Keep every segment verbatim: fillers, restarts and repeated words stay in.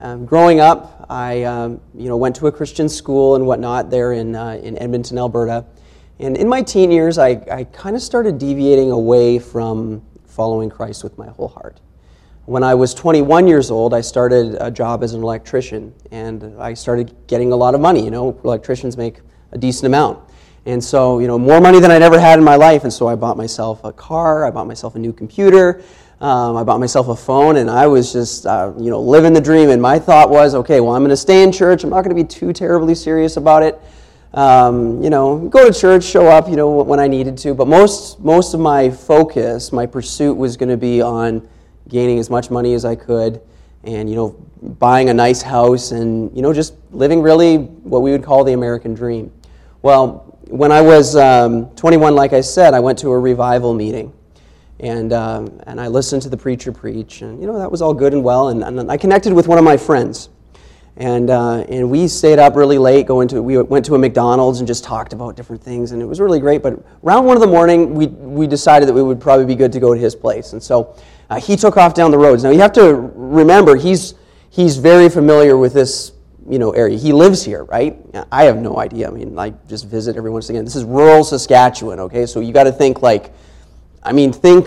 Um, growing up, I um, you know went to a Christian school and whatnot there in uh, in Edmonton, Alberta. And in my teen years, I, I kind of started deviating away from following Christ with my whole heart. When I was twenty-one years old, I started a job as an electrician, and I started getting a lot of money. You know, electricians make a decent amount. And so, you know, more money than I'd ever had in my life, and so I bought myself a car, I bought myself a new computer, um, I bought myself a phone, and I was just, uh, you know, living the dream. And my thought was, okay, well, I'm going to stay in church. I'm not going to be too terribly serious about it. Um, you know, go to church, show up, you know, when I needed to. But most most of my focus, my pursuit was going to be on gaining as much money as I could, and, you know, buying a nice house, and, you know, just living really what we would call the American dream. Well, when I was um, twenty-one, like I said, I went to a revival meeting, and um, and I listened to the preacher preach, and, you know, that was all good and well, and, and I connected with one of my friends, and uh, and we stayed up really late, going to we went to a McDonald's and just talked about different things, and it was really great. But around one in the morning, we we decided that we would probably be good to go to his place, and so uh, he took off down the roads. Now you have to remember, he's he's very familiar with this, you know, area. He lives here, right? I have no idea. I mean, I just visit every once again. This is rural Saskatchewan, okay? So you got to think like, I mean, think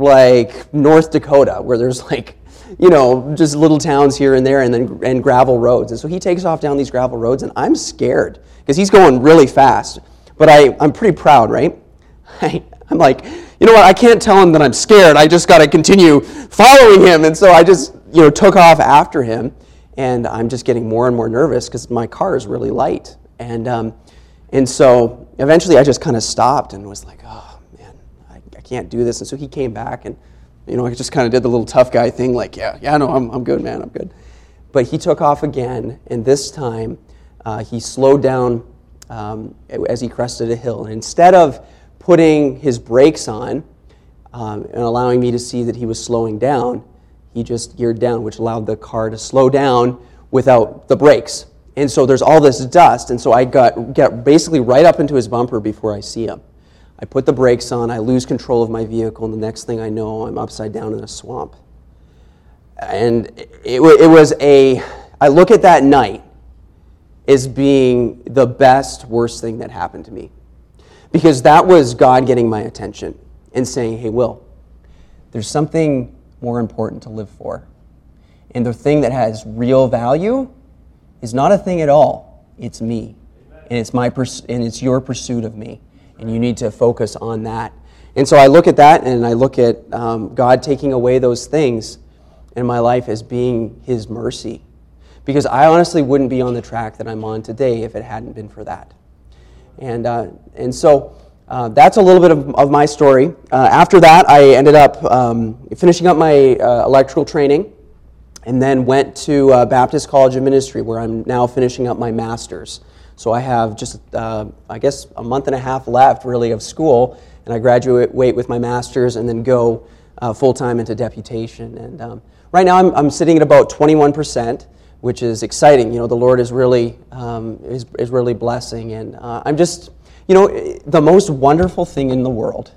like North Dakota, where there's like, you know, just little towns here and there, and then and gravel roads. And so he takes off down these gravel roads, and I'm scared because he's going really fast. But I, I'm pretty proud, right? I, I'm like, you know what? I can't tell him that I'm scared. I just got to continue following him. And so I just, you know, took off after him. And I'm just getting more and more nervous because my car is really light. And um, and so eventually I just kind of stopped and was like, oh, man, I, I can't do this. And so he came back, and, you know, I just kind of did the little tough guy thing, like, yeah, yeah, no, I'm I'm good, man, I'm good. But he took off again, and this time uh, he slowed down um, as he crested a hill. And instead of putting his brakes on um, and allowing me to see that he was slowing down, he just geared down, which allowed the car to slow down without the brakes. And so there's all this dust, and so I got get basically right up into his bumper before I see him. I put the brakes on, I lose control of my vehicle, and the next thing I know, I'm upside down in a swamp. And it, it was a, I look at that night as being the best, worst thing that happened to me. Because that was God getting my attention and saying, hey, Will, there's something more important to live for. And the thing that has real value is not a thing at all. It's me. And it's my pers- and it's your pursuit of me. And you need to focus on that. And so I look at that, and I look at um, God taking away those things in my life as being His mercy. Because I honestly wouldn't be on the track that I'm on today if it hadn't been for that. And uh, and so Uh, that's a little bit of, of my story. Uh, after that, I ended up um, finishing up my uh, electrical training, and then went to uh, Baptist College of Ministry, where I'm now finishing up my master's. So I have just, uh, I guess, a month and a half left, really, of school, and I graduate with my master's and then go uh, full-time into deputation. And um, right now, I'm, I'm sitting at about twenty-one percent, which is exciting. You know, the Lord is really um, is, is really blessing, and uh, I'm just. You know, the most wonderful thing in the world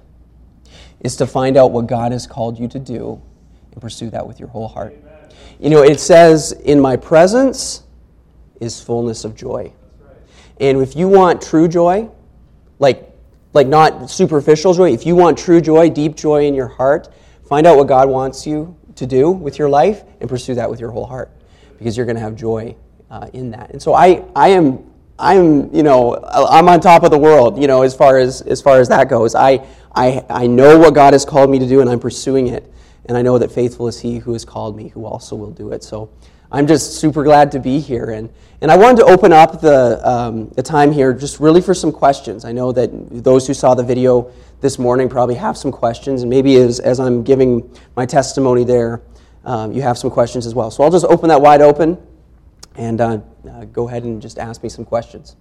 is to find out what God has called you to do and pursue that with your whole heart. You know, it says, in my presence is fullness of joy. And if you want true joy, like, like not superficial joy, if you want true joy, deep joy in your heart, find out what God wants you to do with your life and pursue that with your whole heart, because you're going to have joy uh, in that. And so I, I am... I'm, you know, I'm on top of the world, you know, as far as as far as that goes. I, I, I know what God has called me to do, and I'm pursuing it. And I know that faithful is He who has called me, who also will do it. So I'm just super glad to be here. And, and I wanted to open up the, um, the time here just really for some questions. I know that those who saw the video this morning probably have some questions, and maybe as, as I'm giving my testimony there, um, you have some questions as well. So I'll just open that wide open. And uh, uh, go ahead and just ask me some questions.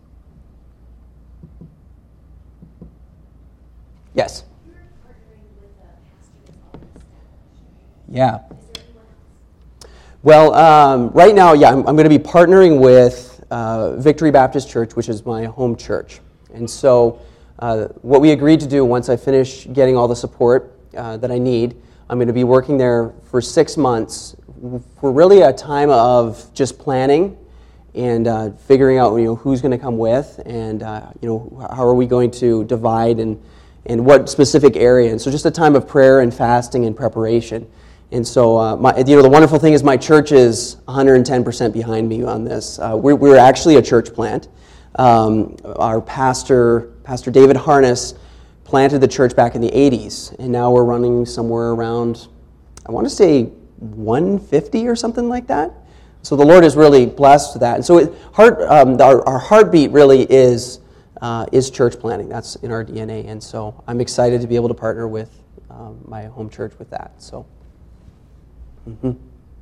Yes? You're partnering with a pastor that's already established. Yeah. Is there anyone else? Well, um, right now, yeah, I'm, I'm going to be partnering with uh, Victory Baptist Church, which is my home church. And so uh, what we agreed to do once I finish getting all the support uh, that I need, I'm going to be working there for six months we're really a time of just planning and uh, figuring out, you know, who's going to come with, and uh, you know, how are we going to divide, and and what specific area. And so just a time of prayer and fasting and preparation. And so, uh, my, you know, the wonderful thing is my church is one hundred ten percent behind me on this. Uh, we're, we're actually a church plant. Um, our pastor, Pastor David Harness, planted the church back in the eighties, and now we're running somewhere around, I want to say, one hundred fifty or something like that. So the Lord is really blessed with that. And so it, heart, um, our, our heartbeat really is uh, is church planting. That's in our D N A. And so I'm excited to be able to partner with um, my home church with that. So, mm-hmm.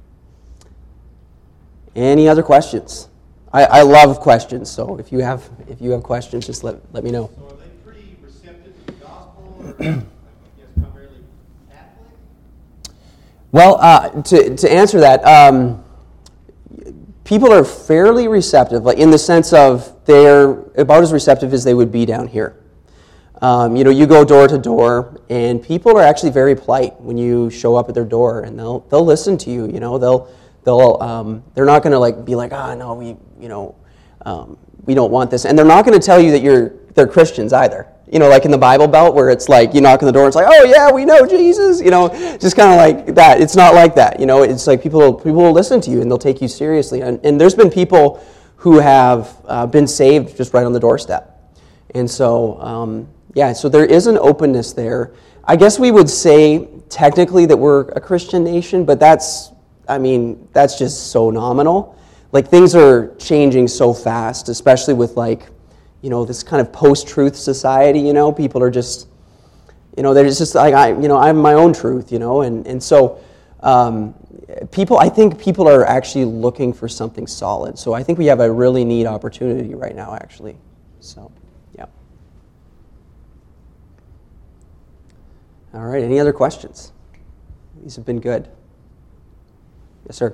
Any other questions? I, I love questions. So if you have if you have questions, just let let me know. So are they pretty receptive to the gospel, or I guess primarily Catholic? Well, uh, to to answer that. Um, People are fairly receptive, like in the sense of they're about as receptive as they would be down here. Um, you know, you go door to door, and people are actually very polite when you show up at their door, and they'll they'll listen to you. You know, they'll they'll um, they're not going to like be like, ah, no, we you know um, we don't want this, and they're not going to tell you that you're they're Christians either. You know, like in the Bible Belt, where it's like you knock on the door, and it's like, oh yeah, we know Jesus. You know, just kind of like that. It's not like that. You know, it's like people people will listen to you and they'll take you seriously. And, and there's been people who have uh, been saved just right on the doorstep. And so, um, yeah, so there is an openness there. I guess we would say technically that we're a Christian nation, but that's, I mean, that's just so nominal. Like things are changing so fast, especially with like, you know, this kind of post-truth society, you know, people are just, you know, they're just like, I, you know, I have my own truth, you know, and, and so um, people, I think people are actually looking for something solid. So I think we have a really neat opportunity right now, actually. So, yeah. All right, any other questions? These have been good. Yes, sir.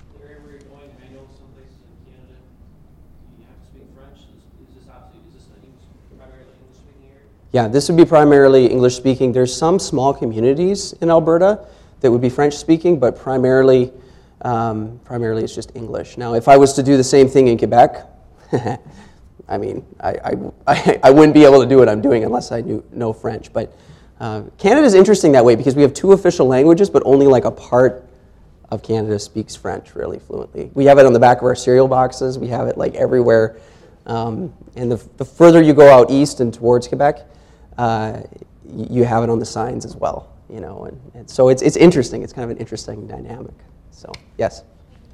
Yeah, this would be primarily English speaking. There's some small communities in Alberta that would be French speaking, but primarily, um, primarily it's just English. Now, if I was to do the same thing in Quebec, I mean, I, I, I wouldn't be able to do what I'm doing unless I knew know French. But uh, Canada is interesting that way because we have two official languages, but only like a part of Canada speaks French really fluently. We have it on the back of our cereal boxes. We have it like everywhere. Um, and the, the further you go out east and towards Quebec, Uh, you have it on the signs as well, you know, and, and so it's it's interesting. It's kind of an interesting dynamic. So yes.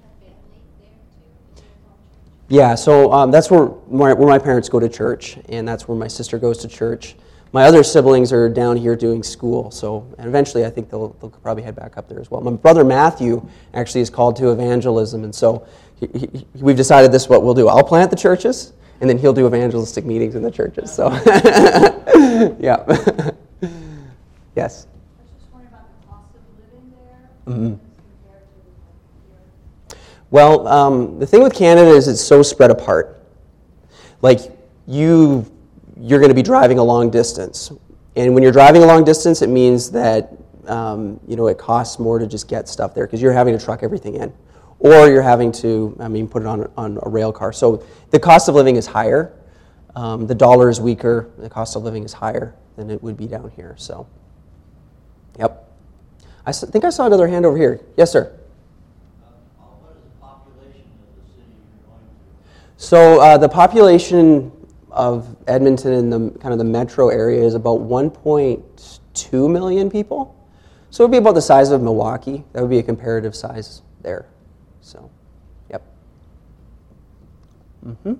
Yeah, so um, that's where my, where my parents go to church, and that's where my sister goes to church. My other siblings are down here doing school, so and eventually I think they'll they'll probably head back up there as well. My brother Matthew actually is called to evangelism, and so he, he, we've decided this is what we'll do. I'll plant the churches, and then he'll do evangelistic meetings in the churches. So, yeah. Yes. I was just wondering about the cost of living there Mm-hmm. as compared to here. Well, um, the thing with Canada is it's so spread apart. Like you, you're going to be driving a long distance, and when you're driving a long distance, it means that um, you know it costs more to just get stuff there because you're having to truck everything in, or you're having to, I mean, put it on on a rail car. So the cost of living is higher. Um, the dollar is weaker. The cost of living is higher than it would be down here. So, yep. I s- think I saw another hand over here. Yes, sir. What is the population of the city you're going to? So uh, the population of Edmonton in the kind of the metro area is about one point two million people. So it would be about the size of Milwaukee. That would be a comparative size there. So, yep. Mm-hmm.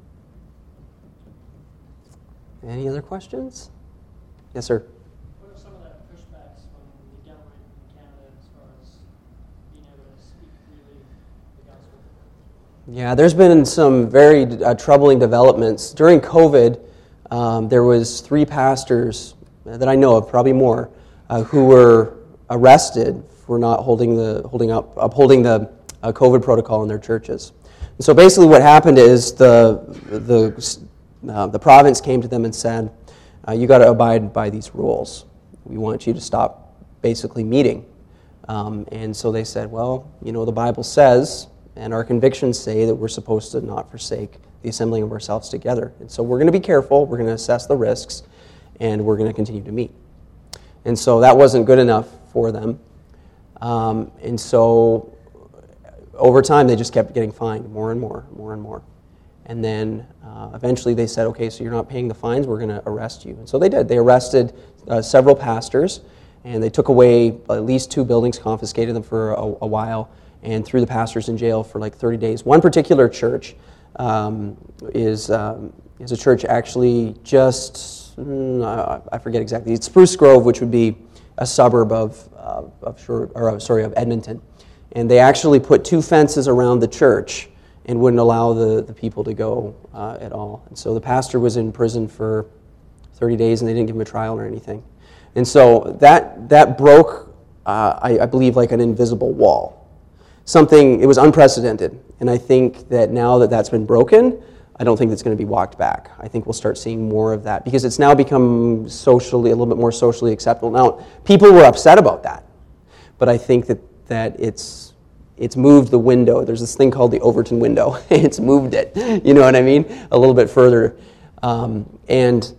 Any other questions? Yes, sir. What are some of the pushbacks from the government in Canada as far as being able to speak freely the gospel? Yeah, there's been some very uh, troubling developments. During COVID, um, there was three pastors that I know of, probably more, uh, who were arrested for not holding the holding up upholding the uh, COVID protocol in their churches. And so basically, what happened is the the uh, the province came to them and said, uh, "You got to abide by these rules. We want you to stop basically meeting Um, and so they said, well, you know, the Bible says, and our convictions say that we're supposed to not forsake the assembling of ourselves together. And so we're going to be careful, we're going to assess the risks, and we're going to continue to meet. And so that wasn't good enough for them. Um, and so over time, they just kept getting fined more and more, more and more. And then uh, eventually they said, okay, so you're not paying the fines, we're going to arrest you. And so they did. They arrested uh, several pastors, and they took away at least two buildings, confiscated them for a, a while, and threw the pastors in jail for like thirty days. One particular church um, is, um, is a church actually just, mm, I, I forget exactly, it's Spruce Grove, which would be a suburb of, uh, of, Shore, or, uh, sorry, of Edmonton. And they actually put two fences around the church and wouldn't allow the, the people to go uh, at all. And so the pastor was in prison for thirty days, and they didn't give him a trial or anything. And so that that broke, uh, I, I believe, like an invisible wall. Something, it was unprecedented. And I think that now that that's been broken, I don't think that's going to be walked back. I think we'll start seeing more of that because it's now become socially, a little bit more socially acceptable. Now, people were upset about that, but I think that, that it's it's moved the window. There's this thing called the Overton window. It's moved it, you know what I mean, a little bit further. Um, and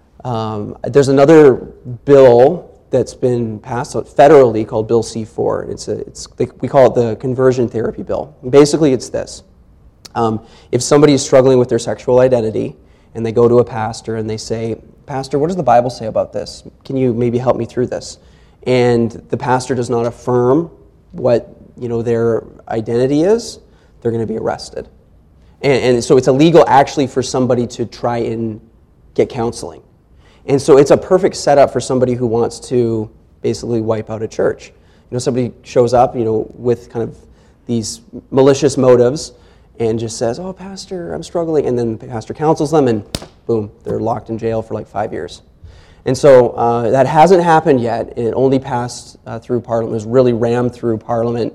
um, there's another bill that's been passed federally called Bill C four. It's a, it's we call it the conversion therapy bill. Basically, it's this. Um, if somebody is struggling with their sexual identity and they go to a pastor and they say, Pastor, what does the Bible say about this? Can you maybe help me through this? And the pastor does not affirm what you know their identity is, they're going to be arrested. And, and so it's illegal actually for somebody to try and get counseling. And so it's a perfect setup for somebody who wants to basically wipe out a church. You know, somebody shows up, you know, with kind of these malicious motives and just says, oh, Pastor, I'm struggling. And then the pastor counsels them and boom, they're locked in jail for like five years. And so uh, that hasn't happened yet. It only passed uh, through Parliament. It was really rammed through Parliament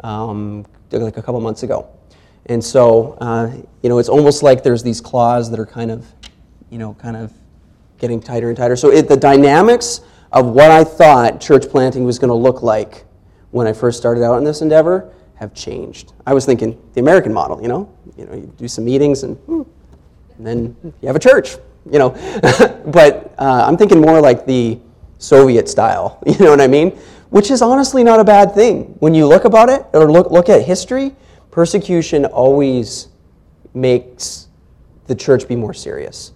um, like a couple months ago. And so, uh, you know, it's almost like there's these claws that are kind of, you know, kind of getting tighter and tighter. So it, the dynamics of what I thought church planting was going to look like when I first started out in this endeavor have changed. I was thinking the American model, you know, you know, you do some meetings and, hmm, and then you have a church. You know, but uh, I'm thinking more like the Soviet style, you know what I mean? Which is honestly not a bad thing. When you look about it, or look look at history, persecution always makes the church be more serious.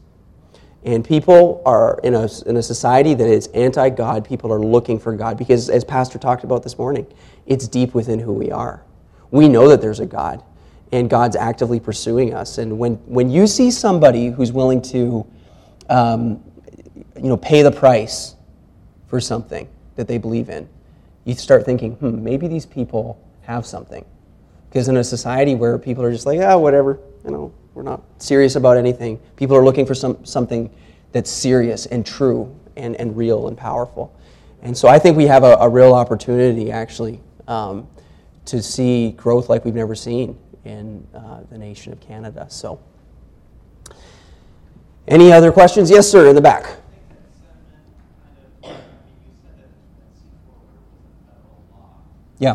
And people are, in a, in a society that is anti-God, people are looking for God. Because as Pastor talked about this morning, it's deep within who we are. We know that there's a God, and God's actively pursuing us. And when, when you see somebody who's willing to Um, you know, pay the price for something that they believe in, you start thinking, hmm, maybe these people have something. Because in a society where people are just like, ah, whatever, you know, we're not serious about anything, people are looking for some something that's serious and true and, and real and powerful. And so I think we have a, a real opportunity, actually, um, to see growth like we've never seen in uh, the nation of Canada. So. Any other questions? Yes, sir, in the back. Yeah.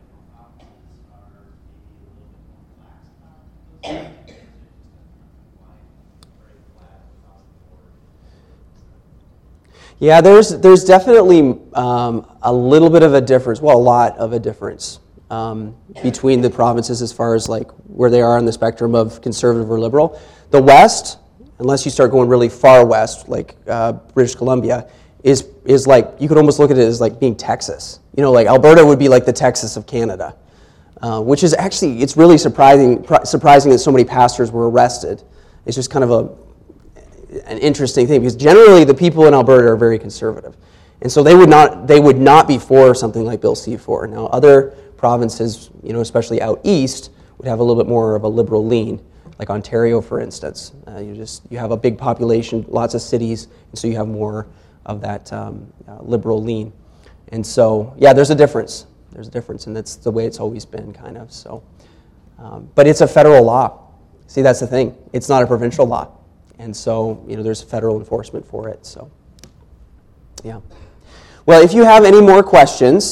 Yeah, there's there's definitely um, a little bit of a difference, well, a lot of a difference um, between the provinces as far as like where they are on the spectrum of conservative or liberal. The West, unless you start going really far west, like uh, British Columbia, is is like, you could almost look at it as like being Texas. You know, like Alberta would be like the Texas of Canada, uh, which is actually, it's really surprising pr- surprising that so many pastors were arrested. It's just kind of a an interesting thing, because generally the people in Alberta are very conservative. And so they would not they would not be for something like Bill C four. Now, other provinces, you know, especially out east, would have a little bit more of a liberal lean. Like Ontario, for instance, uh, you just you have a big population, lots of cities, and so you have more of that um, uh, liberal lean. And so, yeah, there's a difference. There's a difference, and that's the way it's always been, kind of. So, um, but it's a federal law. See, that's the thing. It's not a provincial law, and so you know there's federal enforcement for it. So, yeah. Well, if you have any more questions,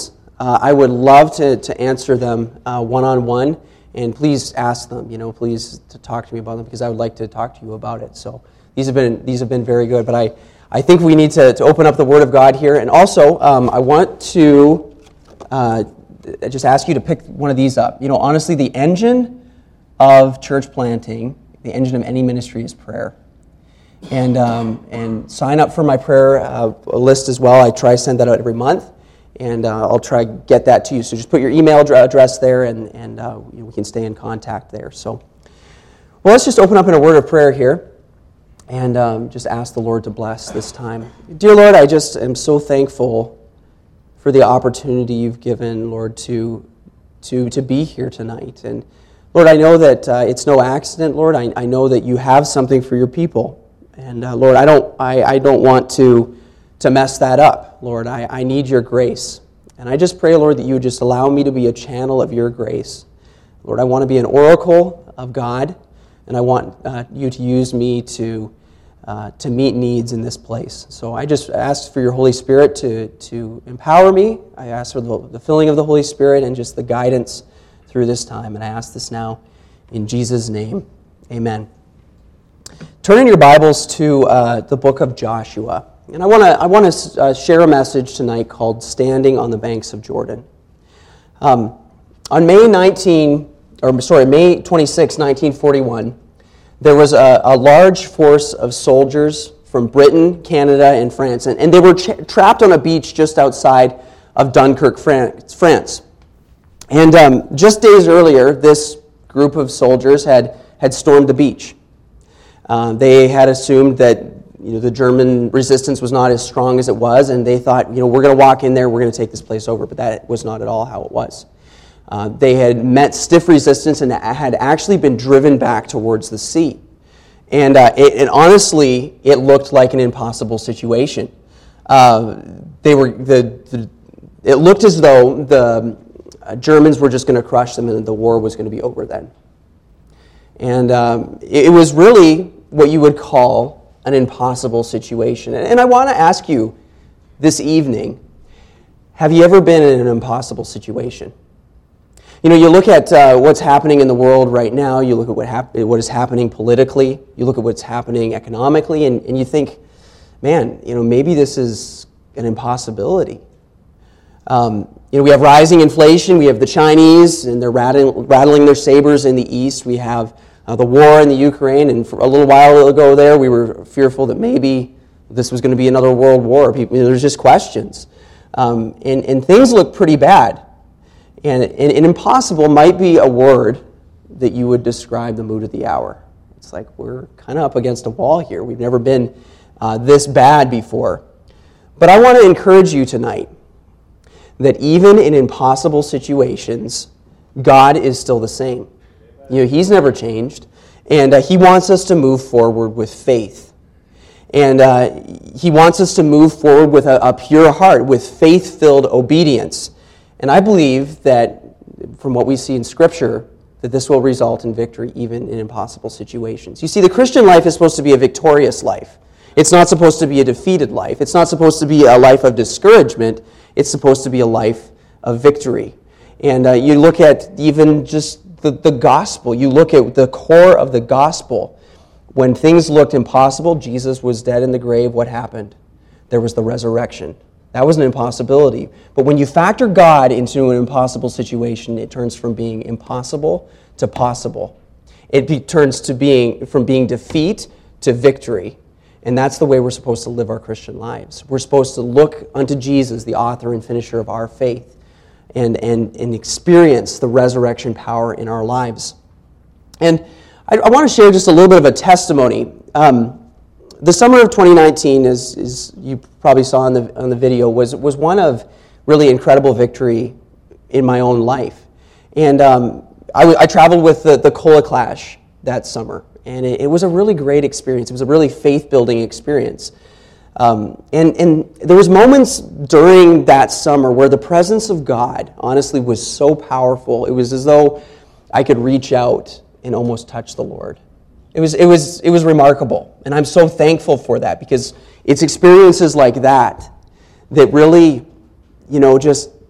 uh, I would love to, to answer them uh, one-on-one, and please ask them, you know, please to talk to me about them, because I would like to talk to you about it. So these have been these have been very good, but I, I think we need to, to open up the Word of God here, and also um, I want to uh, just ask you to pick one of these up. You know, honestly, the engine of church planting, the engine of any ministry is prayer. And um, and sign up for my prayer uh, list as well. I try to send that out every month, and uh, I'll try to get that to you. So just put your email address there, and, and uh, we can stay in contact there. So, well, let's just open up in a word of prayer here, and um, just ask the Lord to bless this time. Dear Lord, I just am so thankful for the opportunity you've given, Lord, to to to be here tonight. And Lord, I know that uh, it's no accident, Lord. I, I know that you have something for your people. And uh, Lord, I don't, I, I don't want to, to mess that up, Lord. I, I need your grace. And I just pray, Lord, that you would just allow me to be a channel of your grace. Lord, I want to be an oracle of God, and I want uh, you to use me to, uh, to meet needs in this place. So I just ask for your Holy Spirit to, to empower me. I ask for the, the filling of the Holy Spirit and just the guidance through this time. And I ask this now in Jesus' name. Amen. Turn in your Bibles to uh, the book of Joshua. And I want to I want to uh, share a message tonight called Standing on the Banks of Jordan. Um, on May nineteenth, or sorry, May twenty-sixth, nineteen forty-one, there was a, a large force of soldiers from Britain, Canada, and France, and, and they were tra- trapped on a beach just outside of Dunkirk, France. And um, just days earlier, this group of soldiers had, had stormed the beach. Uh, they had assumed that you know the German resistance was not as strong as it was, and they thought, you know, we're going to walk in there, we're going to take this place over. But that was not at all how it was. Uh, they had met stiff resistance and had actually been driven back towards the sea. And, uh, it, and honestly, it looked like an impossible situation. Uh, they were the, the it looked as though the uh, Germans were just going to crush them, and the war was going to be over then. And um, it was really what you would call an impossible situation. And I want to ask you this evening, have you ever been in an impossible situation? You know, you look at uh, what's happening in the world right now, you look at what, hap- what is happening politically, you look at what's happening economically, and, and you think, man, you know, maybe this is an impossibility. Um, you know, we have rising inflation, we have the Chinese, and they're rattling, rattling their sabers in the east. We have uh, the war in the Ukraine, and for a little while ago there, we were fearful that maybe this was going to be another world war. People, you know, there's just questions. Um, and, and things look pretty bad. And, and, and impossible might be a word that you would describe the mood of the hour. It's like we're kind of up against a wall here. We've never been uh, this bad before. But I want to encourage you tonight that even in impossible situations, God is still the same. You know, He's never changed, and uh, He wants us to move forward with faith. And uh, He wants us to move forward with a, a pure heart, with faith-filled obedience. And I believe that, from what we see in Scripture, that this will result in victory even in impossible situations. You see, the Christian life is supposed to be a victorious life. It's not supposed to be a defeated life. It's not supposed to be a life of discouragement. It's supposed to be a life of victory. And uh, you look at even just the, the gospel. You look at the core of the gospel. When things looked impossible, Jesus was dead in the grave. What happened? There was the resurrection. That was an impossibility. But when you factor God into an impossible situation, it turns from being impossible to possible. It be, turns to being from being defeat to victory. And that's the way we're supposed to live our Christian lives. We're supposed to look unto Jesus, the author and finisher of our faith, and, and, and experience the resurrection power in our lives. And I, I want to share just a little bit of a testimony. Um, The summer of twenty nineteen, as, as you probably saw on the on the video, was was one of really incredible victory in my own life. And um, I, w- I traveled with the, the Cola Clash that summer, and it, it was a really great experience. It was a really faith-building experience. Um, and, and there was moments during that summer where the presence of God, honestly, was so powerful. It was as though I could reach out and almost touch the Lord. It was it was it was remarkable, and I'm so thankful for that, because it's experiences like that that really, you know, just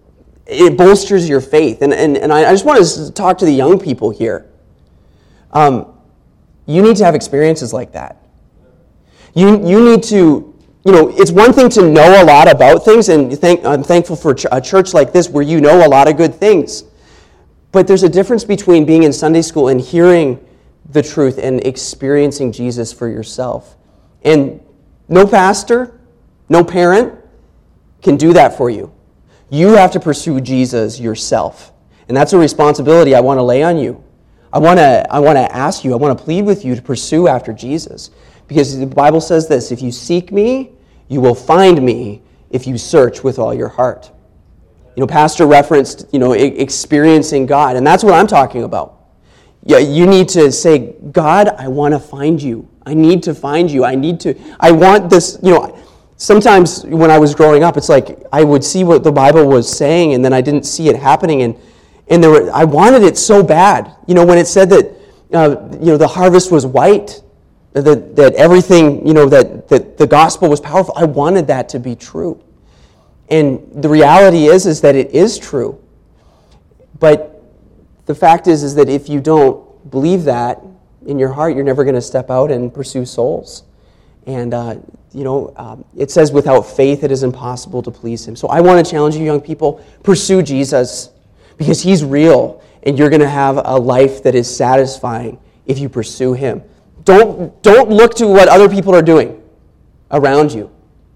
it bolsters your faith. And, and, and I just want to talk to the young people here. Um, you need to have experiences like that. You, you need to, you know, it's one thing to know a lot about things, and thank, I'm thankful for a church like this where you know a lot of good things. But there's a difference between being in Sunday school and hearing the truth and experiencing Jesus for yourself. And no pastor, no parent can do that for you. You have to pursue Jesus yourself. And that's a responsibility I want to lay on you. I want to I want to ask you, I want to plead with you to pursue after Jesus. Because the Bible says this, if you seek me, you will find me if you search with all your heart. You know, Pastor referenced, you know, experiencing God, and that's what I'm talking about. Yeah, you need to say, God, I want to find you. I need to find you. I need to, I want this, you know, sometimes when I was growing up, it's like I would see what the Bible was saying, and then I didn't see it happening, and and there were, I wanted it so bad. You know, when it said that, uh, you know, the harvest was white, that that everything, you know, that that the gospel was powerful. I wanted that to be true, and the reality is, is that it is true. But the fact is, is that if you don't believe that in your heart, you're never going to step out and pursue souls. And, uh, you know, um, it says without faith it is impossible to please him. So I want to challenge you, young people, pursue Jesus because he's real, and you're going to have a life that is satisfying if you pursue him. Don't, don't look to what other people are doing around you.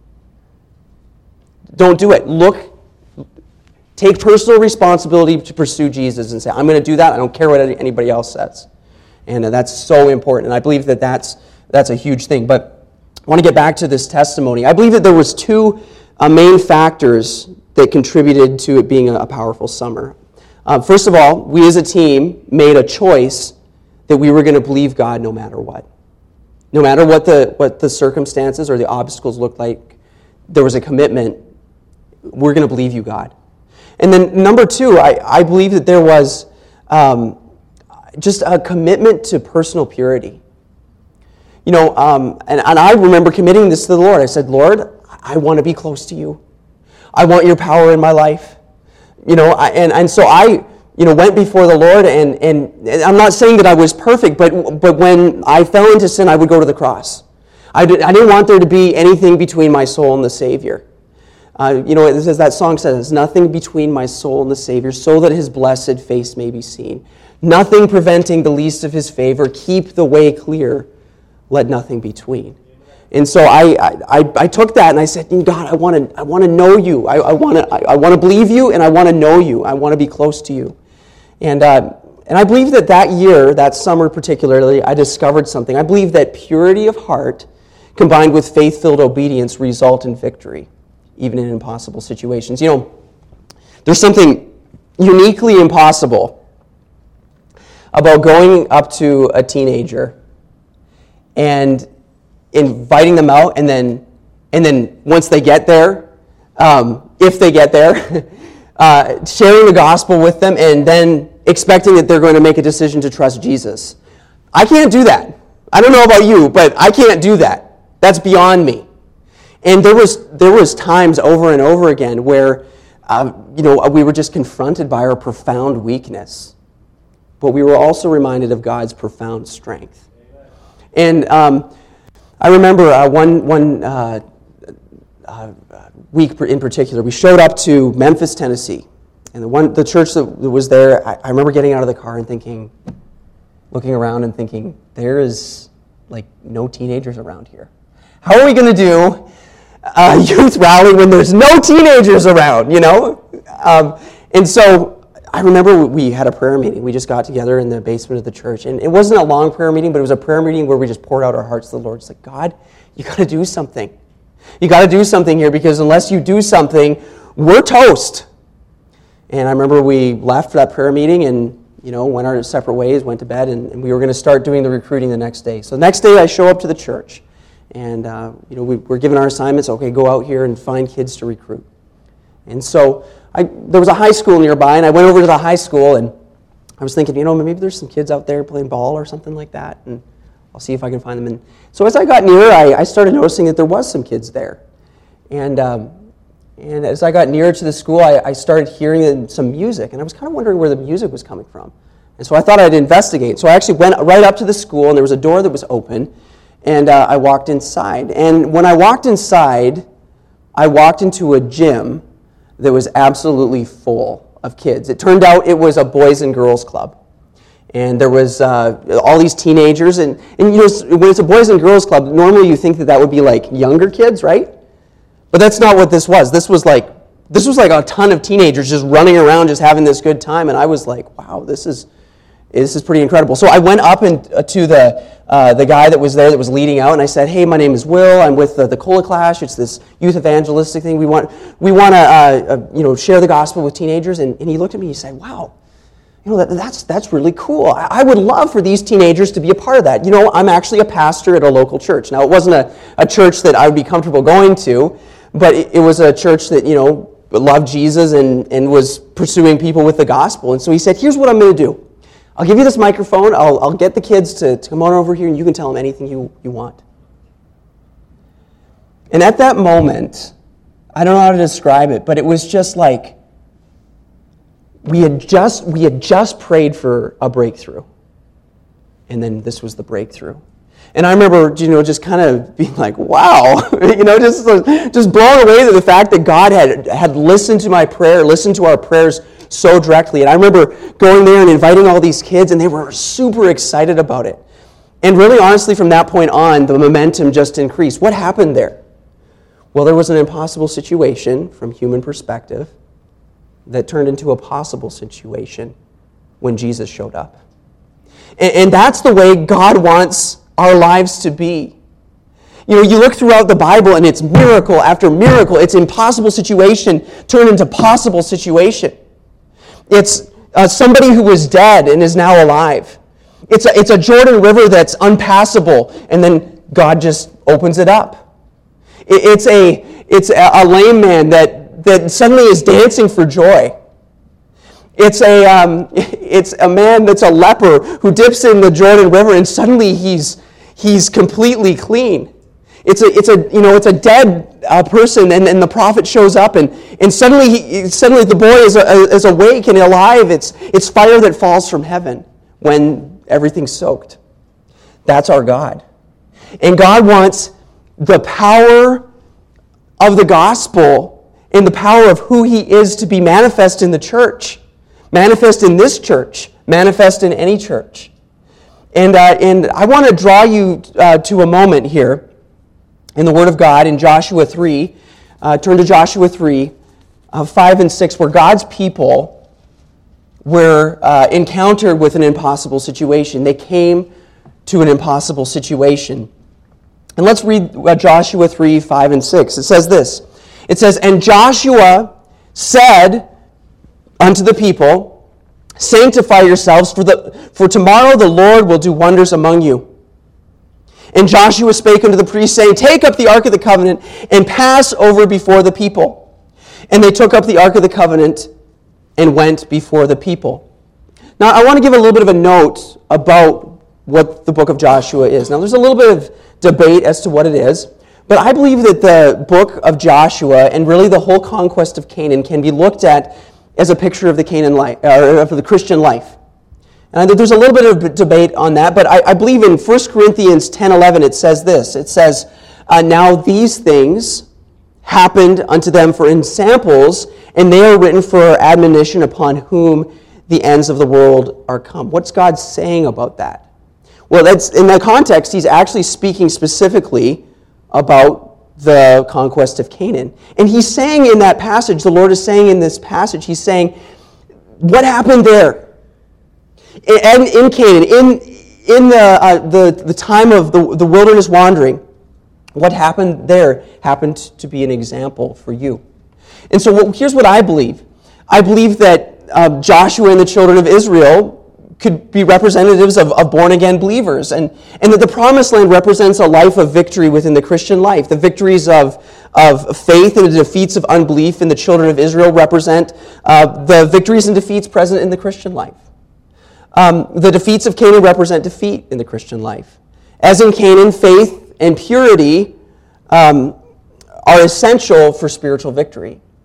Don't do it. Look, take personal responsibility to pursue Jesus and say, I'm going to do that. I don't care what anybody else says. And uh, that's so important. And I believe that that's, that's a huge thing. But I want to get back to this testimony. I believe that there was two uh, main factors that contributed to it being a, a powerful summer. Uh, first of all, we as a team made a choice that we were going to believe God no matter what. No matter what the what the circumstances or the obstacles looked like, there was a commitment. We're going to believe you, God. And then number two, I, I believe that there was um, just a commitment to personal purity. You know, um, and, and I remember committing this to the Lord. I said, Lord, I want to be close to you. I want your power in my life. You know, I, and, and so I, you know, went before the Lord, and, and, and I'm not saying that I was perfect, but but when I fell into sin, I would go to the cross. I, did, I didn't want there to be anything between my soul and the Savior. Uh, you know, as that song says, nothing between my soul and the Savior, so that his blessed face may be seen. Nothing preventing the least of his favor. Keep the way clear. Let nothing between. And so I, I, I took that and I said, God, I want to I want to know you. I, I want to I, I want to believe you, and I want to know you. I want to be close to you. And uh, and I believe that that year, that summer particularly, I discovered something. I believe that purity of heart combined with faith-filled obedience result in victory, even in impossible situations. You know, there's something uniquely impossible about going up to a teenager and inviting them out, and then and then once they get there, um, if they get there, uh, sharing the gospel with them, and then expecting that they're going to make a decision to trust Jesus. I can't do that. I don't know about you, but I can't do that. That's beyond me. And there was there was times over and over again where uh, you know we were just confronted by our profound weakness, but we were also reminded of God's profound strength. And um, I remember uh, one one uh, uh, week in particular, we showed up to Memphis, Tennessee, and the one the church that was there, I, I remember getting out of the car and thinking, looking around and thinking, there is like no teenagers around here. How are we going to do a youth rally when there's no teenagers around? You know, um, and so. I remember we had a prayer meeting. We just got together in the basement of the church. And it wasn't a long prayer meeting, but it was a prayer meeting where we just poured out our hearts to the Lord. It's like, God, you got to do something. You got to do something here, because unless you do something, we're toast. And I remember we left for that prayer meeting and, you know, went our separate ways, went to bed, and, and we were going to start doing the recruiting the next day. So the next day I show up to the church. And, uh, you know, we were given our assignments. Okay, go out here and find kids to recruit. And so I, there was a high school nearby, and I went over to the high school, and I was thinking, you know, maybe there's some kids out there playing ball or something like that, and I'll see if I can find them. And so as I got nearer, I, I started noticing that there was some kids there. And um, And as I got nearer to the school, I, I started hearing some music, and I was kind of wondering where the music was coming from. And so I thought I'd investigate. So I actually went right up to the school, and there was a door that was open, and uh, I walked inside. And when I walked inside, I walked into a gym that was absolutely full of kids. It turned out it was a boys and girls club. And there was uh, all these teenagers, and, and you know, when it's a boys and girls club, normally you think that that would be like younger kids, right? But that's not what this was. This was like this was like a ton of teenagers just running around, just having this good time, and I was like, wow, this is this is pretty incredible. So I went up and uh, to the uh, the guy that was there that was leading out, and I said, hey, my name is Will. I'm with the, the Cola Clash. It's this youth evangelistic thing. We want we want to uh, uh, you know share the gospel with teenagers. And, and he looked at me. He said, wow. You know, that, that's that's really cool. I, I would love for these teenagers to be a part of that. You know, I'm actually a pastor at a local church. Now, it wasn't a, a church that I would be comfortable going to, but it, it was a church that, you know, loved Jesus and, and was pursuing people with the gospel. And so he said, here's what I'm going to do. I'll give you this microphone. I'll, I'll get the kids to, to come on over here, and you can tell them anything you, you want. And at that moment, I don't know how to describe it, but it was just like, We had just we had just prayed for a breakthrough, and then this was the breakthrough. And I remember, you know, just kind of being like, "Wow," you know, just just blown away at the fact that God had had listened to my prayer, listened to our prayers so directly. And I remember going there and inviting all these kids, and they were super excited about it. And really, honestly, from that point on, the momentum just increased. What happened there? Well, there was an impossible situation from human perspective that turned into a possible situation when Jesus showed up. And, and that's the way God wants our lives to be. You know, you look throughout the Bible and it's miracle after miracle. It's impossible situation turned into possible situation. It's uh, somebody who was dead and is now alive. It's a, it's a Jordan River that's unpassable, and then God just opens it up. It, it's a, it's a, a lame man that that suddenly is dancing for joy. It's a um, it's a man that's a leper who dips in the Jordan River, and suddenly he's he's completely clean. It's a it's a you know it's a dead uh, person, and, and the prophet shows up, and and suddenly he, suddenly the boy is uh, is awake and alive. It's it's fire that falls from heaven when everything's soaked. That's our God, and God wants the power of the gospel and the power of who he is to be manifest in the church, manifest in this church, manifest in any church. And uh, and I want to draw you uh, to a moment here in the Word of God in Joshua three. Uh, turn to Joshua three, uh, five and six, where God's people were uh, encountered with an impossible situation. They came to an impossible situation. And let's read uh, Joshua three, five and six. It says this. It says, and Joshua said unto the people, sanctify yourselves, for the for tomorrow the Lord will do wonders among you. And Joshua spake unto the priests, saying, take up the ark of the covenant, and pass over before the people. And they took up the ark of the covenant, and went before the people. Now, I want to give a little bit of a note about what the book of Joshua is. Now, there's a little bit of debate as to what it is. But I believe that the book of Joshua and really the whole conquest of Canaan can be looked at as a picture of the Canaan life, or of the Christian life. And there's a little bit of debate on that, but I, I believe in First Corinthians ten eleven it says this. It says, uh, now these things happened unto them for ensamples, and they are written for admonition upon whom the ends of the world are come. What's God saying about that? Well, that's in that context, he's actually speaking specifically about the conquest of Canaan. And he's saying in that passage, the Lord is saying in this passage, he's saying, what happened there? In, in Canaan, in, in the, uh, the, the time of the, the wilderness wandering, what happened there happened to be an example for you. And so what, here's what I believe. I believe that uh, Joshua and the children of Israel could be representatives of, of born-again believers, and, and that the Promised Land represents a life of victory within the Christian life. The victories of, of faith and the defeats of unbelief in the children of Israel represent uh, the victories and defeats present in the Christian life. Um, the defeats of Canaan represent defeat in the Christian life. As in Canaan, faith and purity um, are essential for spiritual victory.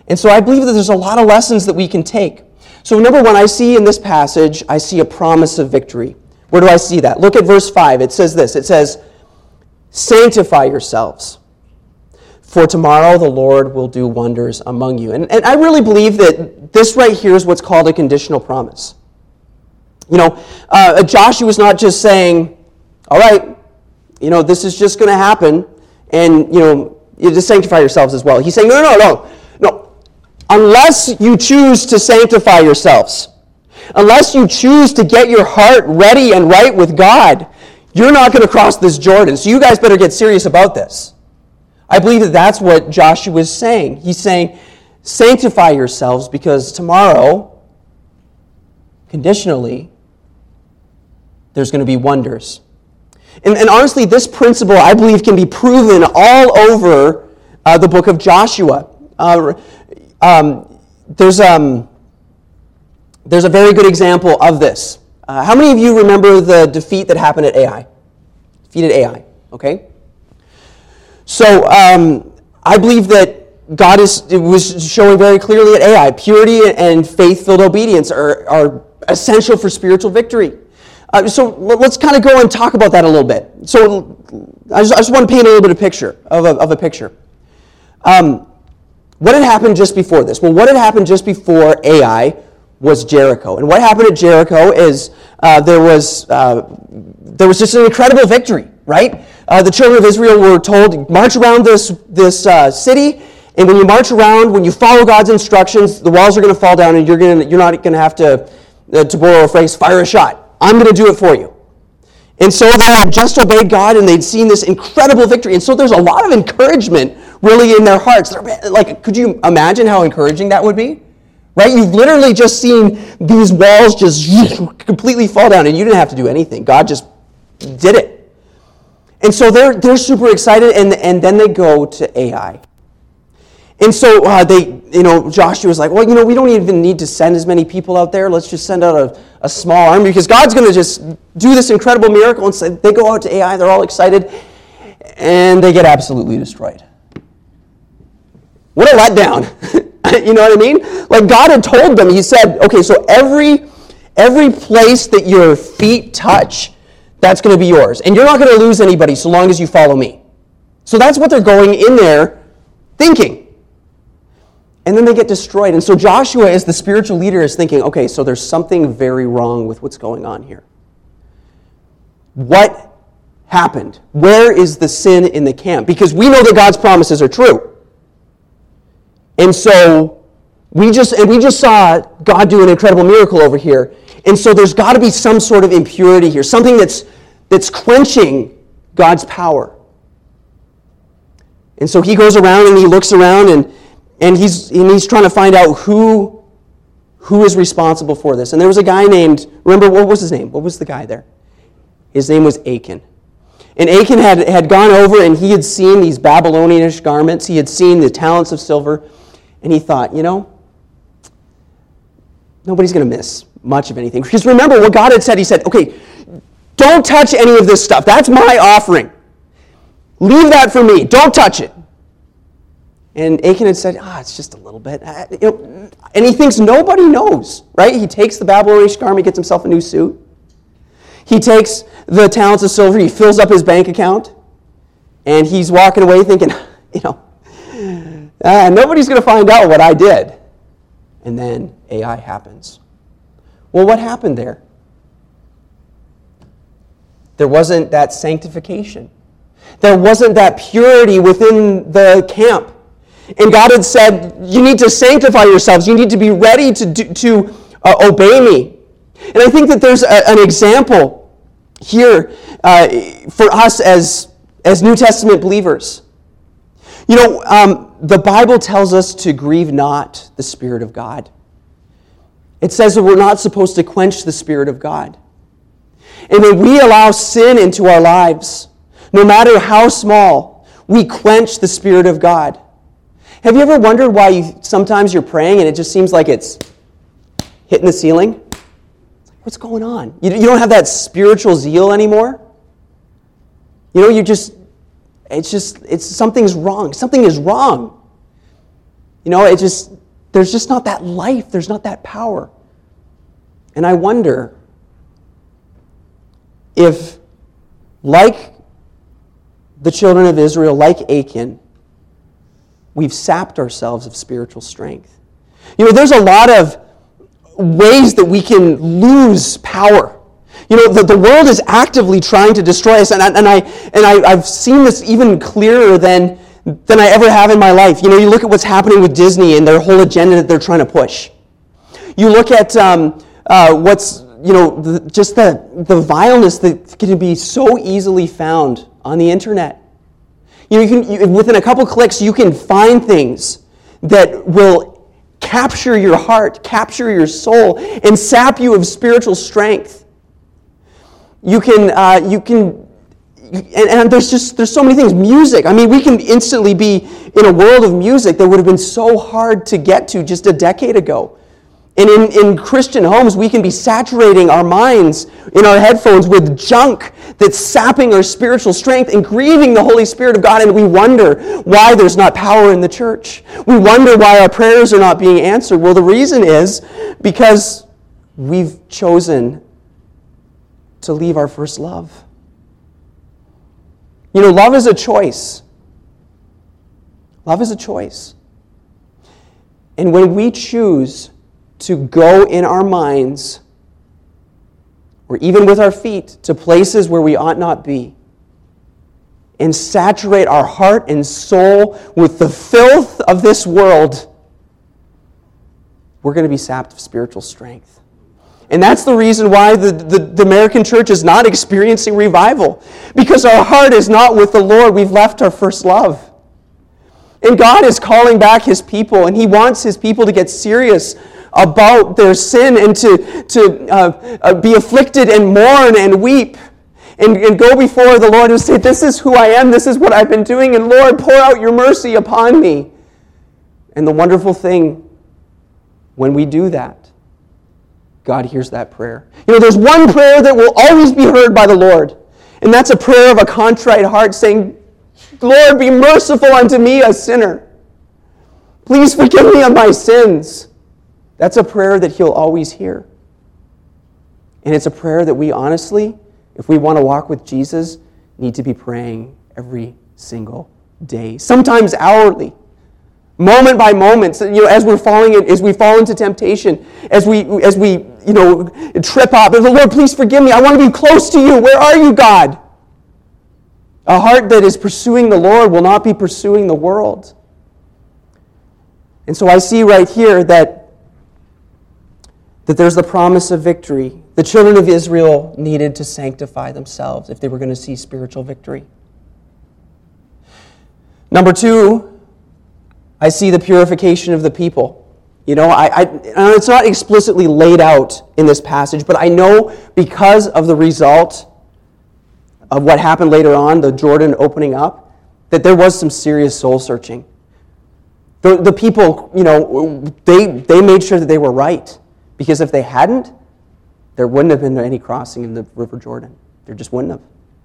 And so I believe that there's a lot of lessons that we can take. So number one, I see in this passage, I see a promise of victory. Where do I see that? Look at verse five. It says this. It says, sanctify yourselves, for tomorrow the Lord will do wonders among you. And, and I really believe that this right here is what's called a conditional promise. You know, uh, Joshua was not just saying, all right, you know, this is just going to happen, and, you know, you just sanctify yourselves as well. He's saying, no, no, no, no, no. Unless you choose to sanctify yourselves, unless you choose to get your heart ready and right with God, you're not going to cross this Jordan. So you guys better get serious about this. I believe that that's what Joshua is saying. He's saying, sanctify yourselves because tomorrow, conditionally, there's going to be wonders. And, and honestly, this principle, I believe, can be proven all over uh, the book of Joshua. Uh, um, there's, um, there's a very good example of this. Uh, how many of you remember the defeat that happened at Ai? Defeated Ai, okay? So um, I believe that God is it was showing very clearly at Ai, purity and faith-filled obedience are, are essential for spiritual victory. Uh, so let's kind of go and talk about that a little bit. So I just, I just want to paint a little bit of picture of a, of a picture. Um, what had happened just before this? Well, what had happened just before Ai was Jericho. And what happened at Jericho is uh, there was uh, there was just an incredible victory, right? Uh, the children of Israel were told, march around this, this uh, city, and when you march around, when you follow God's instructions, the walls are going to fall down, and you're going to, you're not going to have to, uh, to borrow a phrase, fire a shot. I'm going to do it for you. And so they had just obeyed God, and they'd seen this incredible victory. And so there's a lot of encouragement really in their hearts. They're, like, could you imagine how encouraging that would be? Right? You've literally just seen these walls just completely fall down, and you didn't have to do anything. God just did it. And so they're they're super excited, and, and then they go to Ai. And so uh, they, you know, Joshua's like, well, you know, we don't even need to send as many people out there. Let's just send out a, a small army because God's going to just do this incredible miracle. And so they go out to Ai, they're all excited, and they get absolutely destroyed. What a letdown. You know what I mean? Like God had told them, he said, okay, so every every place that your feet touch, that's going to be yours. And you're not going to lose anybody so long as you follow me. So that's what they're going in there thinking. And then they get destroyed. And so Joshua, as the spiritual leader, is thinking, okay, so there's something very wrong with what's going on here. What happened? Where is the sin in the camp? Because we know that God's promises are true. And so we just and we just saw God do an incredible miracle over here. And so there's got to be some sort of impurity here, something that's that's quenching God's power. And so he goes around and he looks around and and he's and he's trying to find out who who is responsible for this. And there was a guy named, remember what was his name? What was the guy there? His name was Achan. And Achan had, had gone over and he had seen these Babylonianish garments. He had seen the talents of silver. And he thought, you know, nobody's going to miss much of anything. Because remember what God had said. He said, okay, don't touch any of this stuff. That's my offering. Leave that for me. Don't touch it. And Achan had said, ah, it's just a little bit. Uh, you know, and he thinks nobody knows, right? He takes the Babylonish garment, gets himself a new suit. He takes the talents of silver, he fills up his bank account, and he's walking away thinking, you know, uh, nobody's going to find out what I did. And then Ai happens. Well, what happened there? There wasn't that sanctification. There wasn't that purity within the camp. And God had said, you need to sanctify yourselves. You need to be ready to, do, to uh, obey me. And I think that there's a, an example here uh, for us as, as New Testament believers. You know, um, the Bible tells us to grieve not the Spirit of God. It says that we're not supposed to quench the Spirit of God. And when we allow sin into our lives, no matter how small, we quench the Spirit of God. Have you ever wondered why you, sometimes you're praying and it just seems like it's hitting the ceiling? It's like, what's going on? You, you don't have that spiritual zeal anymore? You know, you just, it's just, it's something's wrong. Something is wrong. You know, it just, there's just not that life. There's not that power. And I wonder if, like the children of Israel, like Achan, we've sapped ourselves of spiritual strength. You know, there's a lot of ways that we can lose power. You know, the, the world is actively trying to destroy us, and I, and I and I, I've seen this even clearer than than I ever have in my life. You know, you look at what's happening with Disney and their whole agenda that they're trying to push. You look at um, uh, what's you know the, just the the vileness that can be so easily found on the internet. You know, you can you, within a couple clicks you can find things that will capture your heart, capture your soul, and sap you of spiritual strength. You can, uh, you can, and, and there's just, there's so many things. Music, I mean, we can instantly be in a world of music that would have been so hard to get to just a decade ago. And in, in Christian homes, we can be saturating our minds in our headphones with junk that's sapping our spiritual strength and grieving the Holy Spirit of God, and we wonder why there's not power in the church. We wonder why our prayers are not being answered. Well, the reason is because we've chosen to leave our first love. You know, love is a choice. Love is a choice. And when we choose to go in our minds, or even with our feet, to places where we ought not be, and saturate our heart and soul with the filth of this world, we're going to be sapped of spiritual strength. And that's the reason why the, the, the American church is not experiencing revival. Because our heart is not with the Lord. We've left our first love. And God is calling back His people, and He wants His people to get serious about their sin and to, to uh, uh, be afflicted and mourn and weep and, and go before the Lord and say, this is who I am, this is what I've been doing, and Lord, pour out your mercy upon me. And the wonderful thing, when we do that, God hears that prayer. You know, there's one prayer that will always be heard by the Lord, and that's a prayer of a contrite heart saying, Lord, be merciful unto me, a sinner. Please forgive me of my sins. That's a prayer that He'll always hear. And it's a prayer that we honestly, if we want to walk with Jesus, need to be praying every single day, sometimes hourly. Moment by moment, so, you know, as we're falling, in, as we fall into temptation, as we, as we, you know, trip up. And the Lord, please forgive me. I want to be close to you. Where are you, God? A heart that is pursuing the Lord will not be pursuing the world. And so I see right here that that there's the promise of victory. The children of Israel needed to sanctify themselves if they were going to see spiritual victory. Number two, I see the purification of the people. You know, I, I, and it's not explicitly laid out in this passage, but I know because of the result of what happened later on, the Jordan opening up, that there was some serious soul searching. The, the people, you know, they, they made sure that they were right. Because if they hadn't, there wouldn't have been any crossing in the River Jordan. There just wouldn't have.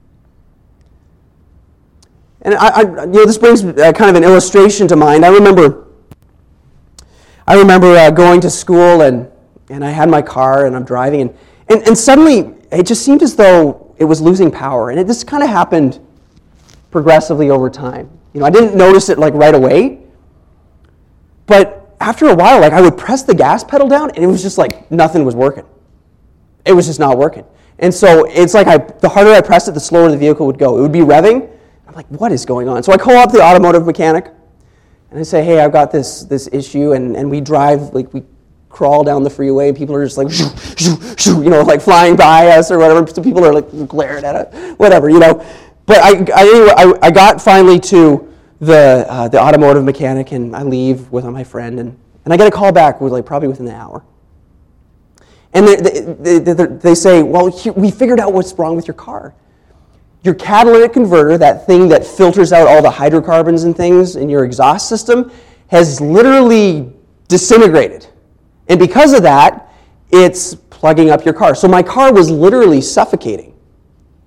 And I, I, you know, this brings uh, kind of an illustration to mind. I remember, I remember uh, going to school and, and I had my car and I'm driving and, and, and suddenly it just seemed as though it was losing power. And it just kind of happened progressively over time. You know, I didn't notice it like right away, but after a while, like I would press the gas pedal down and it was just like nothing was working. It was just not working. And so it's like I, the harder I pressed it, the slower the vehicle would go. It would be revving. I'm like, what is going on? So I call up the automotive mechanic and I say, hey, I've got this this issue, and, and we drive, like we crawl down the freeway and people are just like, shoo, shoo, shoo, you know, like flying by us or whatever. So people are like glaring at it, whatever, you know. But I, I anyway, I, I got finally to the uh, the automotive mechanic and I leave with my friend and, and I get a call back with like probably within an hour. And they, they, they, they say, well, we figured out what's wrong with your car. Your catalytic converter, that thing that filters out all the hydrocarbons and things in your exhaust system, has literally disintegrated. And because of that, it's plugging up your car. So my car was literally suffocating.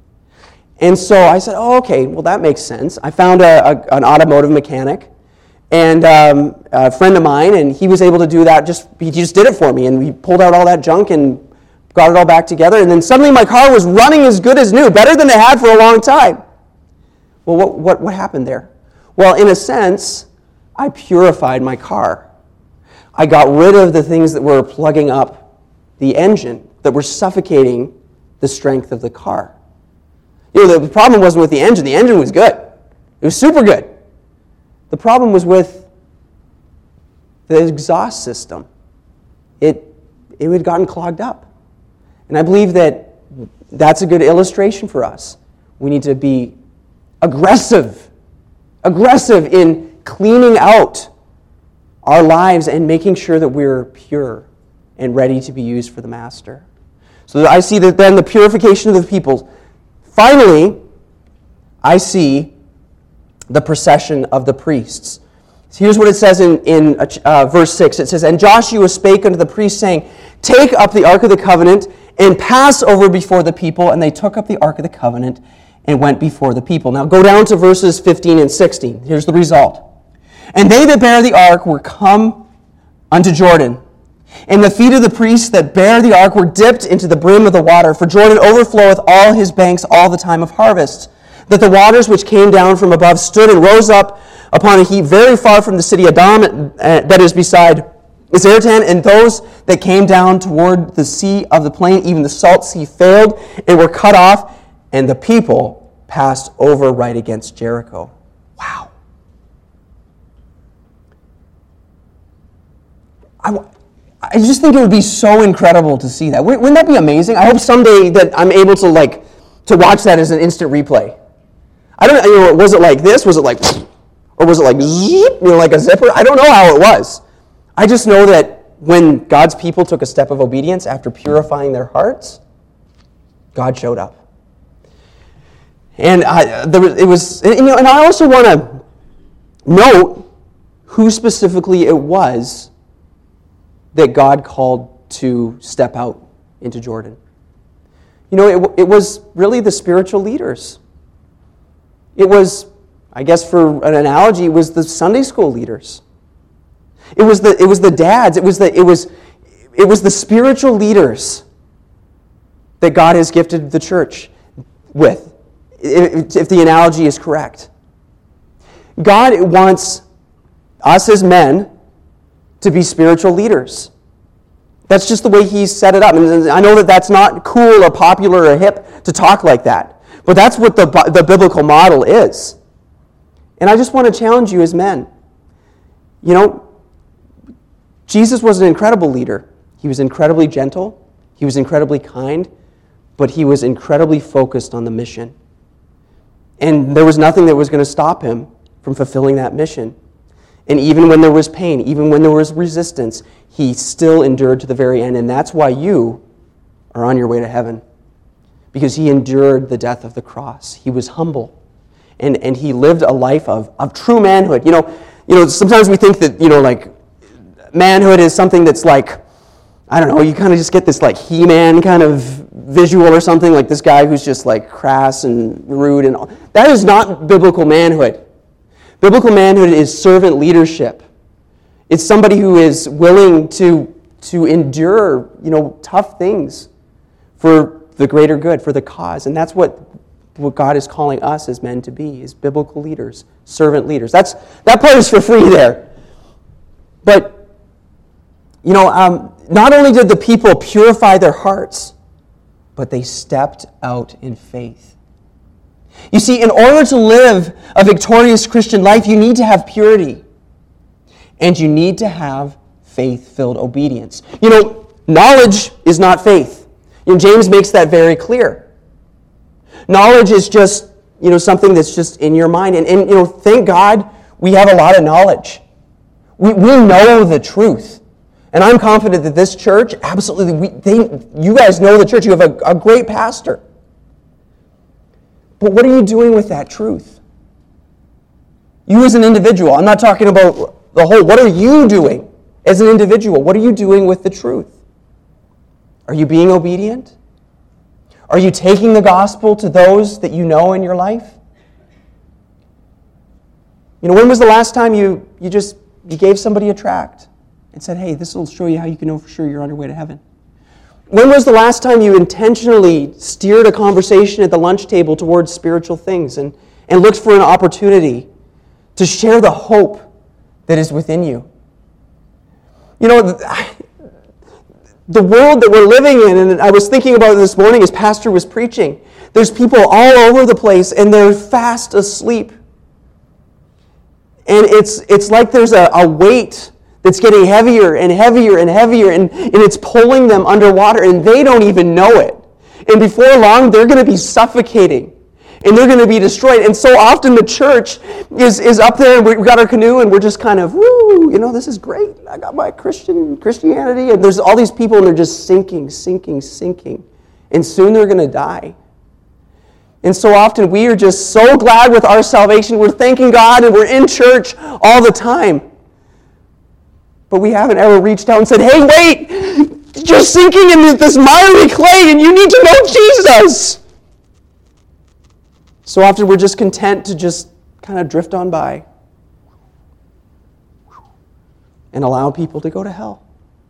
And so I said, oh, okay, well, that makes sense. I found a, a, an automotive mechanic, and um, a friend of mine, and he was able to do that. Just he just did it for me, and he pulled out all that junk and got it all back together. And then suddenly my car was running as good as new, better than it had for a long time. Well, what what what happened there? Well, in a sense, I purified my car. I got rid of the things that were plugging up the engine, that were suffocating the strength of the car. You know, the problem wasn't with the engine. The engine was good. It was super good. The problem was with the exhaust system. It, it had gotten clogged up. And I believe that that's a good illustration for us. We need to be aggressive, aggressive in cleaning out our lives and making sure that we're pure and ready to be used for the Master. So I see that then the purification of the people. Finally, I see the procession of the priests. So here's what it says in, in uh, verse six. It says, "And Joshua spake unto the priests, saying, Take up the ark of the covenant, and pass over before the people. And they took up the ark of the covenant, and went before the people." Now go down to verses fifteen and sixteen. Here's the result. "And they that bear the ark were come unto Jordan. And the feet of the priests that bear the ark were dipped into the brim of the water. For Jordan overfloweth all his banks all the time of harvest. That the waters which came down from above stood and rose up upon a heap very far from the city Adam, uh, that is beside Zartan. And those that came down toward the sea of the plain, even the salt sea, failed and were cut off. And the people passed over right against Jericho." Wow. I, I just think it would be so incredible to see that. Wouldn't that be amazing? I hope someday that I'm able to like to watch that as an instant replay. I don't know, you know, was it like this? Was it like, or was it like zip, you know, like a zipper? I don't know how it was. I just know that when God's people took a step of obedience after purifying their hearts, God showed up. And I, there was, it was, and, you know, and I also want to note who specifically it was that God called to step out into Jordan. You know, it, it was really the spiritual leaders. It was, I guess for an analogy, it was the Sunday school leaders. It was the it was the dads. It was the it was it was the spiritual leaders that God has gifted the church with, if, if the analogy is correct. God wants us as men to be spiritual leaders. That's just the way He's set it up. And I know that that's not cool or popular or hip to talk like that, but that's what the, the biblical model is. And I just want to challenge you as men. You know, Jesus was an incredible leader. He was incredibly gentle. He was incredibly kind, but He was incredibly focused on the mission. And there was nothing that was going to stop Him from fulfilling that mission. And even when there was pain, even when there was resistance, He still endured to the very end. And that's why you are on your way to heaven. Because He endured the death of the cross. He was humble. And, and He lived a life of, of true manhood. You know, you know, sometimes we think that, you know, like, manhood is something that's like, I don't know, you kind of just get this like He-Man kind of visual or something, like this guy who's just like crass and rude and all. That is not biblical manhood. Biblical manhood is servant leadership. It's somebody who is willing to, to endure, you know, tough things for the greater good, for the cause. And that's what, what God is calling us as men to be, is biblical leaders, servant leaders. That's that part is for free there. But, you know, um, not only did the people purify their hearts, but they stepped out in faith. You see, in order to live a victorious Christian life, you need to have purity. And you need to have faith-filled obedience. You know, knowledge is not faith. You know, James makes that very clear. Knowledge is just, you know, something that's just in your mind. And, and you know, thank God we have a lot of knowledge. We, we know the truth. And I'm confident that this church, absolutely, we, they, you guys know the church. You have a, a great pastor. But what are you doing with that truth? You as an individual, I'm not talking about the whole, what are you doing as an individual? What are you doing with the truth? Are you being obedient? Are you taking the gospel to those that you know in your life? You know, when was the last time you, you just you gave somebody a tract and said, hey, this will show you how you can know for sure you're on your way to heaven? When was the last time you intentionally steered a conversation at the lunch table towards spiritual things and, and looked for an opportunity to share the hope that is within you? You know, the world that we're living in, and I was thinking about it this morning as Pastor was preaching, there's people all over the place and they're fast asleep. And it's it's like there's a, a weight that's getting heavier and heavier and heavier, and, and it's pulling them underwater, and they don't even know it. And before long, they're going to be suffocating, and they're going to be destroyed. And so often the church is, is up there, and we've got our canoe, and we're just kind of, woo, you know, this is great. I got my Christian Christianity, and there's all these people, and they're just sinking, sinking, sinking. And soon they're going to die. And so often we are just so glad with our salvation. We're thanking God, and we're in church all the time. But we haven't ever reached out and said, hey, wait, you're sinking in this miry clay and you need to know Jesus. So often we're just content to just kind of drift on by and allow people to go to hell.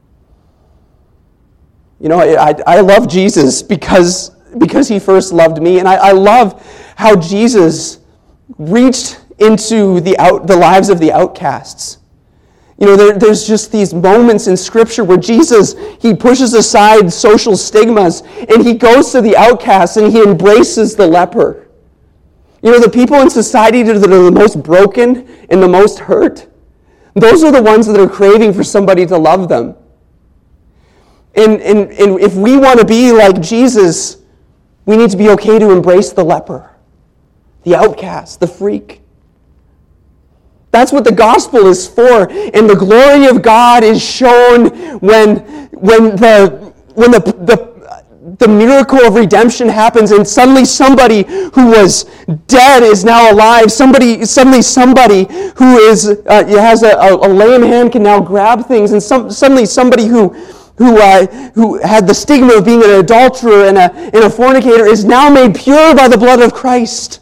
You know, I, I love Jesus because, because he first loved me, and I, I love how Jesus reached into the out, the lives of the outcasts. You know, there, there's just these moments in Scripture where Jesus, he pushes aside social stigmas and he goes to the outcasts and he embraces the leper. You know, the people in society that are the most broken and the most hurt, those are the ones that are craving for somebody to love them. And, and, and if we want to be like Jesus, we need to be okay to embrace the leper, the outcast, the freak. That's what the gospel is for, and the glory of God is shown when, when the when the, the the miracle of redemption happens, and suddenly somebody who was dead is now alive. Somebody suddenly somebody who is uh, has a, a, a lame hand can now grab things, and some, suddenly somebody who who uh, who had the stigma of being an adulterer and a and a fornicator is now made pure by the blood of Christ.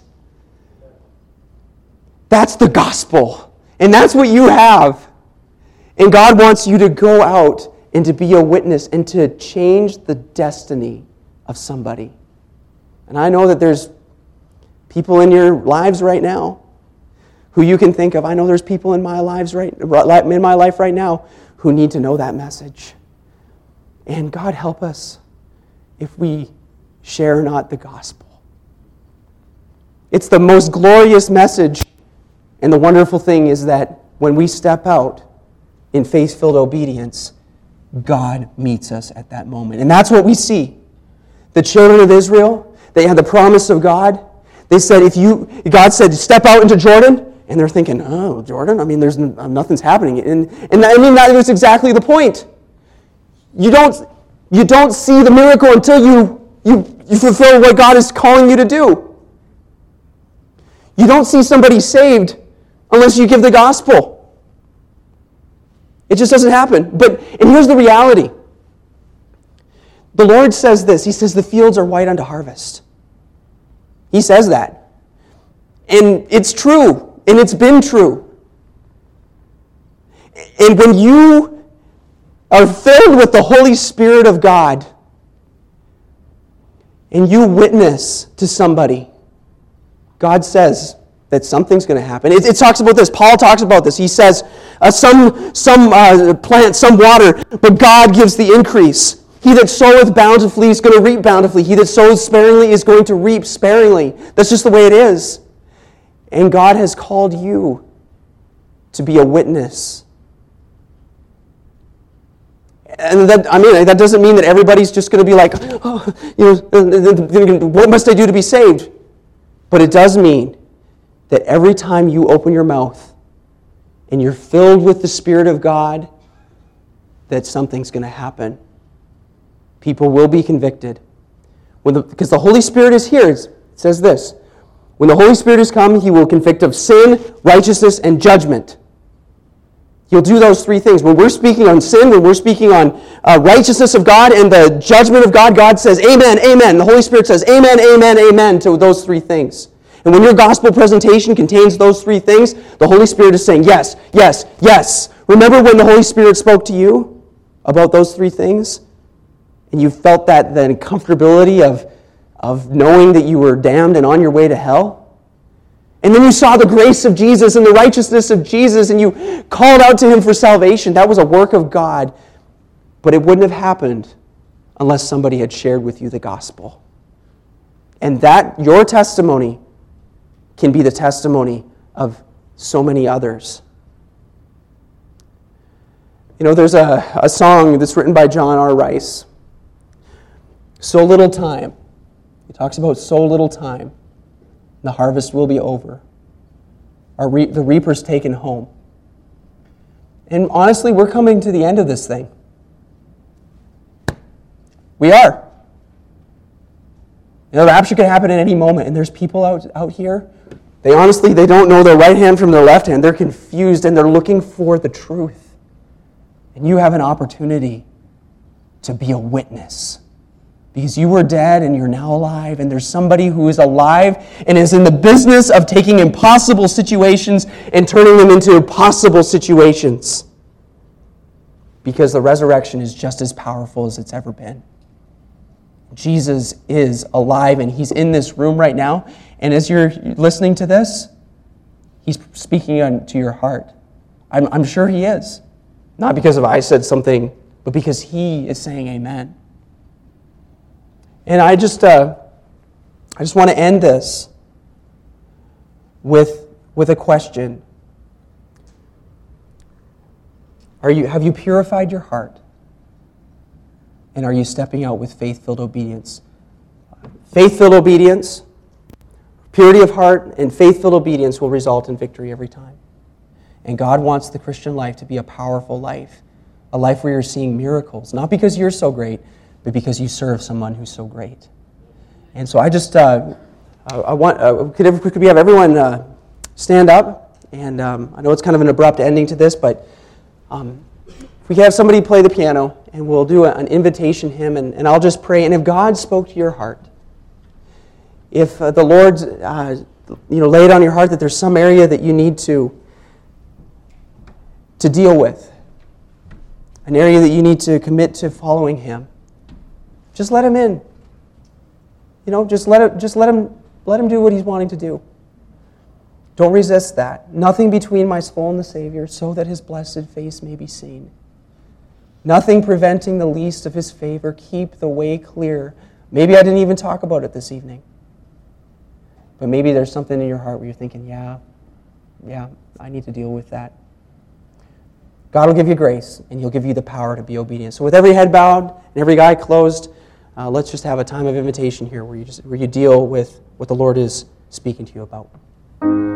That's the gospel. And that's what you have. And God wants you to go out and to be a witness and to change the destiny of somebody. And I know that there's people in your lives right now who you can think of. I know there's people in my lives right in my life right now who need to know that message. And God help us if we share not the gospel. It's the most glorious message. And the wonderful thing is that when we step out in faith-filled obedience, God meets us at that moment. And that's what we see. The children of Israel, they had the promise of God. They said, if you, God said, step out into Jordan. And they're thinking, oh, Jordan? I mean, there's nothing's happening. And, and I mean, that was exactly the point. You don't, you don't see the miracle until you, you, you fulfill what God is calling you to do. You don't see somebody saved unless you give the gospel. It just doesn't happen. But, and here's the reality. The Lord says this. He says, the fields are white unto harvest. He says that. And it's true. And it's been true. And when you are filled with the Holy Spirit of God, and you witness to somebody, God says that something's going to happen. It, it talks about this. Paul talks about this. He says, uh, some, some uh, plant, some water, but God gives the increase. He that soweth bountifully is going to reap bountifully. He that sows sparingly is going to reap sparingly. That's just the way it is. And God has called you to be a witness. And that, I mean, that doesn't mean that everybody's just going to be like, oh, you know, what must I do to be saved? But it does mean that every time you open your mouth and you're filled with the Spirit of God, that something's going to happen. People will be convicted. When the, because the Holy Spirit is here. It says this. When the Holy Spirit has come, he will convict of sin, righteousness, and judgment. He'll do those three things. When we're speaking on sin, when we're speaking on uh, righteousness of God and the judgment of God, God says, amen, amen. The Holy Spirit says, amen, amen, amen to those three things. And when your gospel presentation contains those three things, the Holy Spirit is saying, yes, yes, yes. Remember when the Holy Spirit spoke to you about those three things? And you felt that then comfortability of, of knowing that you were damned and on your way to hell? And then you saw the grace of Jesus and the righteousness of Jesus, and you called out to him for salvation. That was a work of God. But it wouldn't have happened unless somebody had shared with you the gospel. And that, your testimony, can be the testimony of so many others. You know, there's a, a song that's written by John R. Rice. So little time. He talks about so little time. The harvest will be over. Our re- the reaper's taken home. And honestly, we're coming to the end of this thing. We are. You know, the rapture could happen at any moment, and there's people out, out here, they honestly, they don't know their right hand from their left hand. They're confused, and they're looking for the truth. And you have an opportunity to be a witness. Because you were dead, and you're now alive, and there's somebody who is alive and is in the business of taking impossible situations and turning them into possible situations. Because the resurrection is just as powerful as it's ever been. Jesus is alive, and he's in this room right now. And as you're listening to this, he's speaking on, to your heart. I'm, I'm sure he is. Not because of I said something, but because he is saying amen. And I just, uh, I just want to end this with, with a question. Are you, have you purified your heart? And are you stepping out with faith-filled obedience? Faith-filled obedience, purity of heart, and faith-filled obedience will result in victory every time. And God wants the Christian life to be a powerful life, a life where you're seeing miracles, not because you're so great, but because you serve someone who's so great. And so I just, uh, I want, uh, could, could we have everyone uh, stand up? And um, I know it's kind of an abrupt ending to this, but um, if we could have somebody play the piano, and we'll do an invitation hymn, and, and I'll just pray. And if God spoke to your heart, if uh, the Lord uh, you know, laid on your heart that there's some area that you need to, to deal with, an area that you need to commit to following him, just let him in. You know, just let it, just let him, let him do what he's wanting to do. Don't resist that. Nothing between my soul and the Savior, so that his blessed face may be seen. Nothing preventing the least of his favor. Keep the way clear. Maybe I didn't even talk about it this evening. But maybe there's something in your heart where you're thinking, yeah, yeah, I need to deal with that. God will give you grace, and he'll give you the power to be obedient. So with every head bowed and every eye closed, uh, let's just have a time of invitation here where you just where you deal with what the Lord is speaking to you about.